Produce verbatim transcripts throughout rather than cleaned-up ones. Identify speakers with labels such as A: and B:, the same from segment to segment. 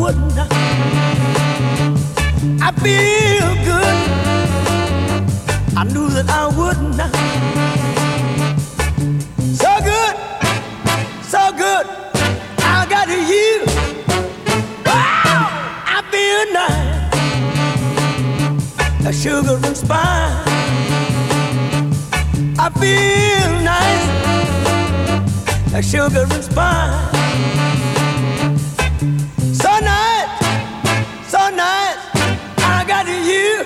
A: wouldn't. I feel good. I knew that I wouldn't. So good, so good. I got you. Wow, I feel nice. A sugar and spice. I feel nice. A sugar and spice. So nice, so nice. I got you.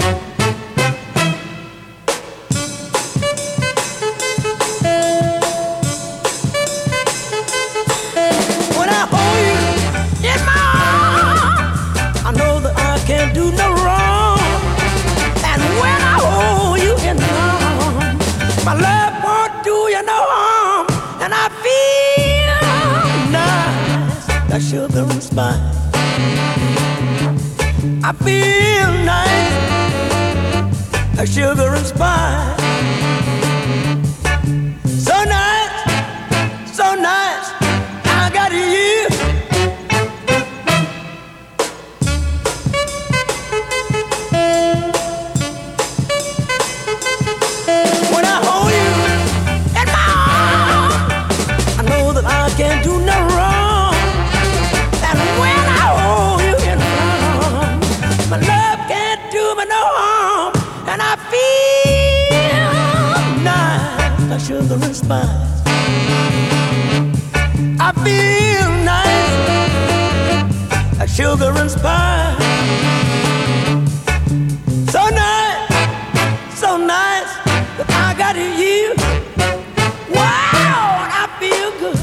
A: When I hold you in my arms, I know that I can't do no wrong. And when I hold you in my arms, my love won't do you no harm. And I feel nice, like sugar and spice. I feel nice, like sugar and spice. So nice, so nice, I got you. When I hold you in my arms, I know that I can't do no wrong. And when I hold you in my arms, my love can't do me no harm. And I feel nice, like sugar and spice. I feel nice, like sugar and spice. So nice, so nice, that I got you. Wow, and I feel good.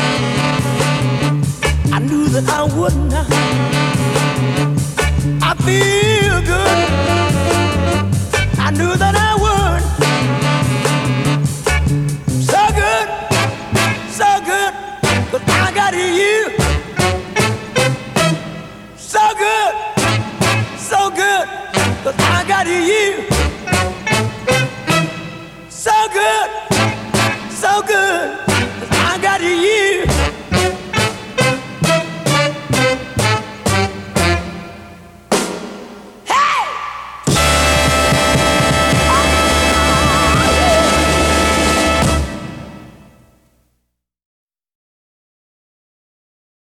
A: I knew that I wouldn't. I feel good. I knew that I would. So good, so good, but I got you. So good, so good, but I got you.